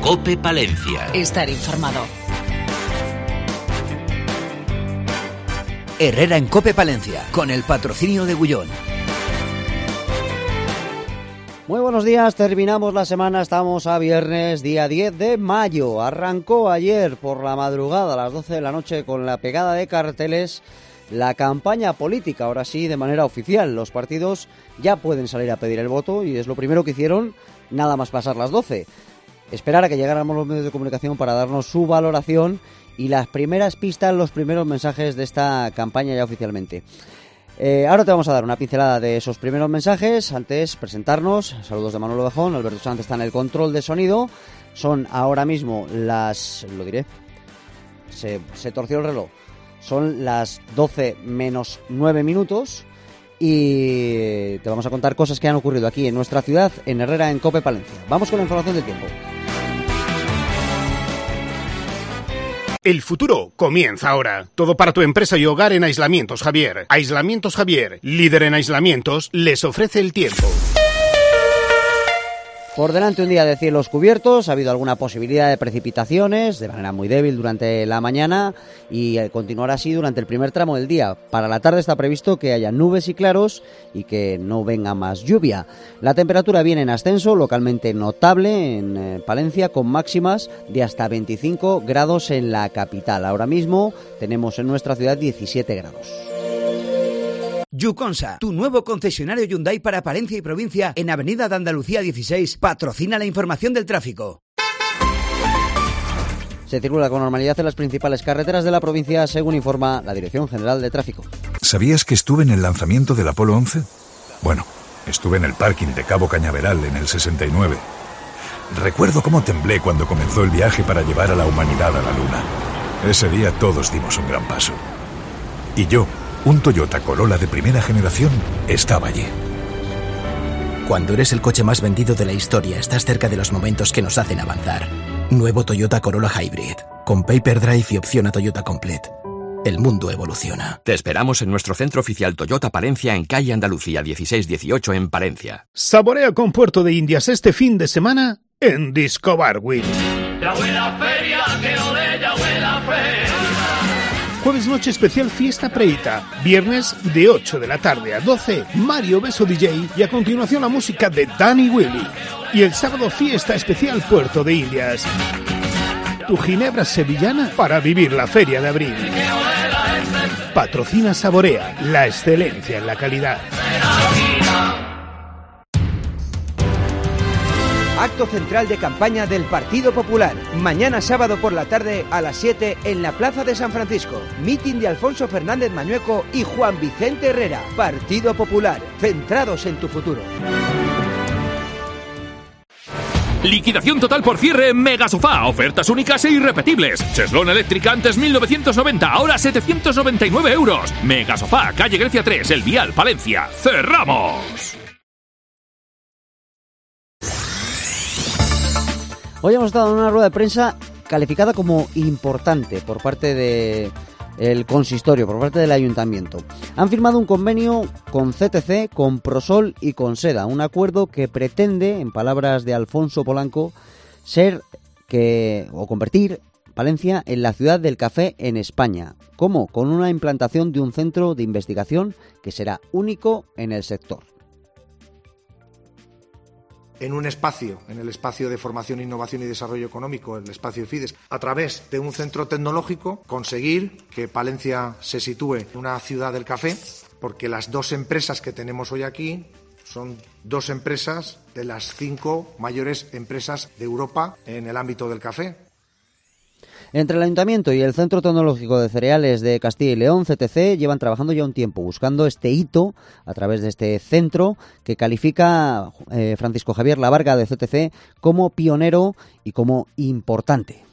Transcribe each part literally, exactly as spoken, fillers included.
COPE Palencia. Estar informado. Herrera en COPE Palencia, con el patrocinio de Gullón. Muy buenos días, terminamos la semana, estamos a viernes, día diez de mayo. Arrancó ayer por la madrugada a las doce de la noche con la pegada de carteles la campaña política, ahora sí de manera oficial. Los partidos ya pueden salir a pedir el voto y es lo primero que hicieron nada más pasar las doce. Esperar a que llegáramos los medios de comunicación para darnos su valoración y las primeras pistas, los primeros mensajes de esta campaña ya oficialmente. Eh, ahora te vamos a dar una pincelada de esos primeros mensajes. Antes, presentarnos. Saludos de Manolo Bajón. Alberto Sánchez está en el control de sonido. Son ahora mismo las... lo diré. Se, se torció el reloj. Son las doce menos nueve minutos. Y te vamos a contar cosas que han ocurrido aquí en nuestra ciudad, en Herrera, en COPE Palencia. Vamos con la información del tiempo. El futuro comienza ahora. Todo para tu empresa y hogar en Aislamientos Javier. Aislamientos Javier, líder en aislamientos, les ofrece el tiempo. Por delante un día de cielos cubiertos, ha habido alguna posibilidad de precipitaciones, de manera muy débil durante la mañana y continuará así durante el primer tramo del día. Para la tarde está previsto que haya nubes y claros y que no venga más lluvia. La temperatura viene en ascenso, localmente notable en eh, Palencia, con máximas de hasta veinticinco grados en la capital. Ahora mismo tenemos en nuestra ciudad diecisiete grados. Yuconsa, tu nuevo concesionario Hyundai para Palencia y provincia en Avenida de Andalucía dieciséis, patrocina la información del tráfico. Se circula con normalidad en las principales carreteras de la provincia, según informa la Dirección General de Tráfico. ¿Sabías que estuve en el lanzamiento del Apolo once? Bueno, estuve en el parking de Cabo Cañaveral en el sesenta y nueve. Recuerdo cómo temblé cuando comenzó el viaje para llevar a la humanidad a la Luna. Ese día todos dimos un gran paso. Y yo, un Toyota Corolla de primera generación, estaba allí. Cuando eres el coche más vendido de la historia, estás cerca de los momentos que nos hacen avanzar. Nuevo Toyota Corolla Hybrid, con Paper Drive y opción a Toyota Complete. El mundo evoluciona. Te esperamos en nuestro centro oficial Toyota Palencia en calle Andalucía dieciséis dieciocho en Palencia. Saborea con Puerto de Indias este fin de semana en Disco Barwin. Jueves noche especial fiesta preita. Viernes de ocho de la tarde a doce, Mario Beso D J y a continuación la música de Danny Willy. Y el sábado fiesta especial Puerto de Indias. Tu ginebra sevillana para vivir la feria de abril. Patrocina Saborea, la excelencia en la calidad. Acto central de campaña del Partido Popular. Mañana sábado por la tarde a las siete en la Plaza de San Francisco. Mitin de Alfonso Fernández Mañueco y Juan Vicente Herrera. Partido Popular. Centrados en tu futuro. Liquidación total por cierre en Megasofá. Ofertas únicas e irrepetibles. Cheslón eléctrica antes mil novecientos noventa, ahora setecientos noventa y nueve euros. Megasofá, calle Grecia tres, El Vial, Palencia. ¡Cerramos! Hoy hemos estado en una rueda de prensa calificada como importante por parte del consistorio, por parte del ayuntamiento. Han firmado un convenio con C T C, con Prosol y con SEDA, un acuerdo que pretende, en palabras de Alfonso Polanco, ser que o convertir Palencia en la ciudad del café en España. ¿Cómo? Con una implantación de un centro de investigación que será único en el sector. En un espacio, en el espacio de formación, innovación y desarrollo económico, el espacio FIDES, a través de un centro tecnológico, conseguir que Palencia se sitúe en una ciudad del café, porque las dos empresas que tenemos hoy aquí son dos empresas de las cinco mayores empresas de Europa en el ámbito del café. Entre el Ayuntamiento y el Centro Tecnológico de Cereales de Castilla y León, C T C, llevan trabajando ya un tiempo buscando este hito a través de este centro que califica eh, Francisco Javier Lavarga de C T C como pionero y como importante.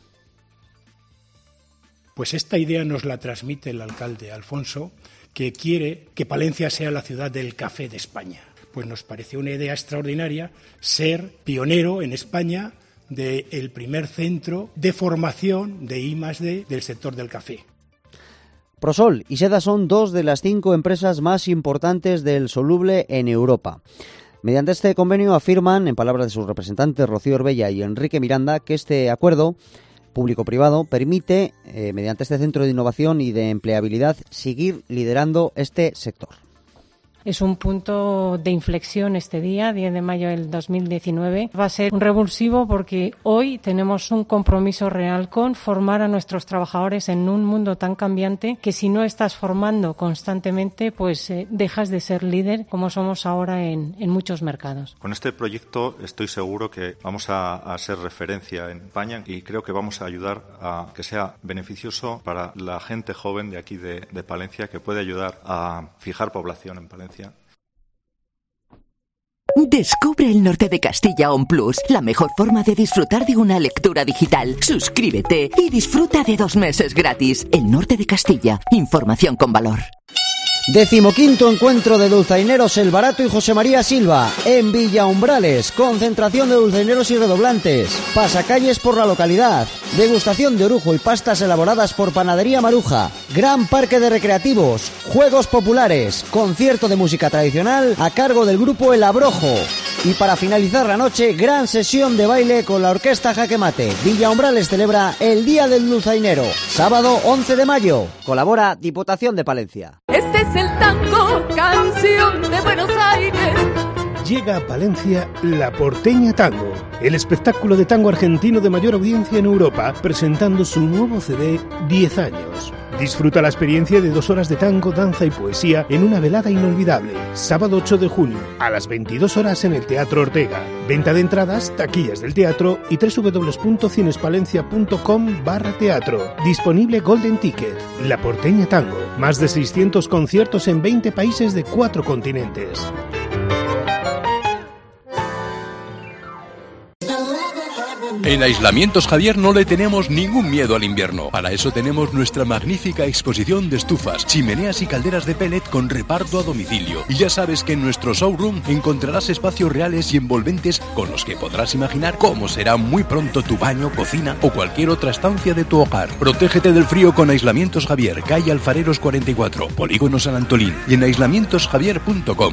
Pues esta idea nos la transmite el alcalde Alfonso, que quiere que Palencia sea la ciudad del café de España. Pues nos pareció una idea extraordinaria ser pionero en España del primer centro de formación de I más D del sector del café. Prosol y SEDA son dos de las cinco empresas más importantes del soluble en Europa. Mediante este convenio afirman, en palabras de sus representantes Rocío Orbella y Enrique Miranda, que este acuerdo público-privado permite, eh, mediante este centro de innovación y de empleabilidad, seguir liderando este sector. Es un punto de inflexión este día, diez de mayo del dos mil diecinueve. Va a ser un revulsivo porque hoy tenemos un compromiso real con formar a nuestros trabajadores en un mundo tan cambiante que si no estás formando constantemente, pues eh, dejas de ser líder como somos ahora en, en muchos mercados. Con este proyecto estoy seguro que vamos a, a ser referencia en España y creo que vamos a ayudar a que sea beneficioso para la gente joven de aquí de, de Palencia, que puede ayudar a fijar población en Palencia. Descubre el Norte de Castilla On Plus, la mejor forma de disfrutar de una lectura digital. Suscríbete y disfruta de dos meses gratis. El Norte de Castilla, información con valor. Decimoquinto encuentro de dulzaineros El Barato y José María Silva en Villaumbrales. Concentración de dulzaineros y redoblantes. Pasacalles por la localidad. Degustación de orujo y pastas elaboradas por Panadería Maruja. Gran parque de recreativos. Juegos populares. Concierto de música tradicional a cargo del grupo El Abrojo. Y para finalizar la noche, gran sesión de baile con la orquesta Jaque Mate. Villaumbrales celebra el Día del Dulzainero. Sábado once de mayo. Colabora Diputación de Palencia. Este es el tango, canción de Buenos Aires. Llega a Palencia La Porteña Tango, el espectáculo de tango argentino de mayor audiencia en Europa, presentando su nuevo C D diez años. Disfruta la experiencia de dos horas de tango, danza y poesía en una velada inolvidable. Sábado ocho de junio, a las veintidós horas en el Teatro Ortega. Venta de entradas, taquillas del teatro y doble u doble u doble u punto cinespalencia punto com barra teatro. Disponible Golden Ticket. La Porteña Tango. Más de seiscientos conciertos en veinte países de cuatro continentes. En Aislamientos Javier no le tenemos ningún miedo al invierno. Para eso tenemos nuestra magnífica exposición de estufas, chimeneas y calderas de pellet con reparto a domicilio. Y ya sabes que en nuestro showroom encontrarás espacios reales y envolventes con los que podrás imaginar cómo será muy pronto tu baño, cocina o cualquier otra estancia de tu hogar. Protégete del frío con Aislamientos Javier, calle Alfareros cuarenta y cuatro, Polígono San Antolín y en aislamientos javier punto com.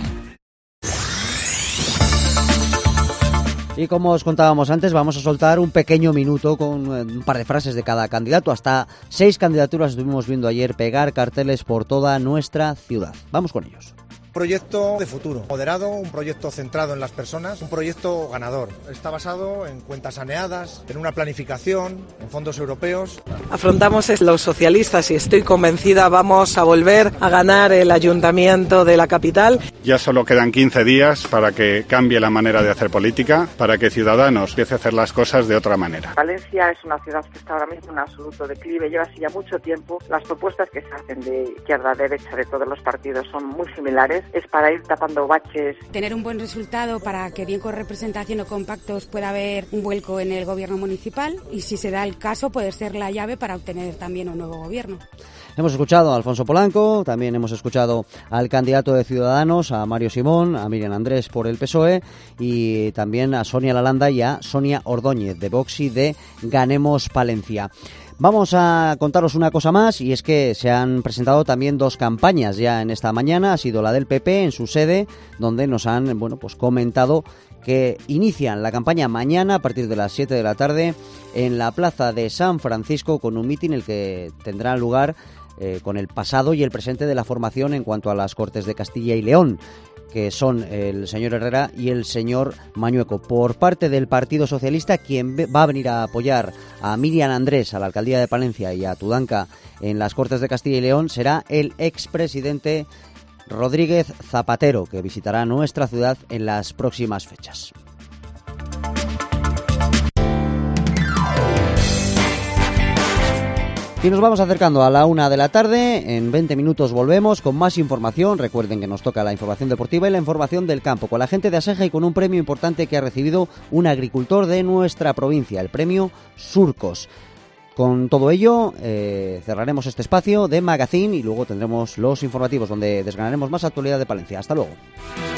Y como os contábamos antes, vamos a soltar un pequeño minuto con un par de frases de cada candidato. Hasta seis candidaturas estuvimos viendo ayer pegar carteles por toda nuestra ciudad. Vamos con ellos. Proyecto de futuro, moderado, un proyecto centrado en las personas, un proyecto ganador. Está basado en cuentas saneadas, en una planificación, en fondos europeos. Afrontamos es los socialistas y estoy convencida vamos a volver a ganar el ayuntamiento de la capital. Ya solo quedan quince días para que cambie la manera de hacer política, para que Ciudadanos empiece a hacer las cosas de otra manera. Valencia es una ciudad que está ahora mismo en absoluto declive, lleva así ya mucho tiempo. Las propuestas que se hacen de izquierda a derecha de todos los partidos son muy similares. Es para ir tapando baches. Tener un buen resultado para que bien con representación o con pactos pueda haber un vuelco en el gobierno municipal y si se da el caso poder ser la llave para obtener también un nuevo gobierno. Hemos escuchado a Alfonso Polanco, también hemos escuchado al candidato de Ciudadanos, a Mario Simón, a Miriam Andrés por el P S O E y también a Sonia Lalanda y a Sonia Ordóñez de Vox y de Ganemos Palencia. Vamos a contaros una cosa más y es que se han presentado también dos campañas ya en esta mañana. Ha sido la del P P en su sede, donde nos han bueno pues comentado que inician la campaña mañana a partir de las siete de la tarde en la plaza de San Francisco con un mitin el que tendrá lugar eh, con el pasado y el presente de la formación en cuanto a las Cortes de Castilla y León, que son el señor Herrera y el señor Mañueco. Por parte del Partido Socialista, quien va a venir a apoyar a Miriam Andrés a la alcaldía de Palencia y a Tudanca en las Cortes de Castilla y León será el expresidente Rodríguez Zapatero, que visitará nuestra ciudad en las próximas fechas. Y nos vamos acercando a la una de la tarde. En veinte minutos volvemos con más información. Recuerden que nos toca la información deportiva y la información del campo con la gente de Aseja y con un premio importante que ha recibido un agricultor de nuestra provincia, el premio Surcos. Con todo ello, eh, cerraremos este espacio de Magazine y luego tendremos los informativos donde desgranaremos más actualidad de Palencia. Hasta luego.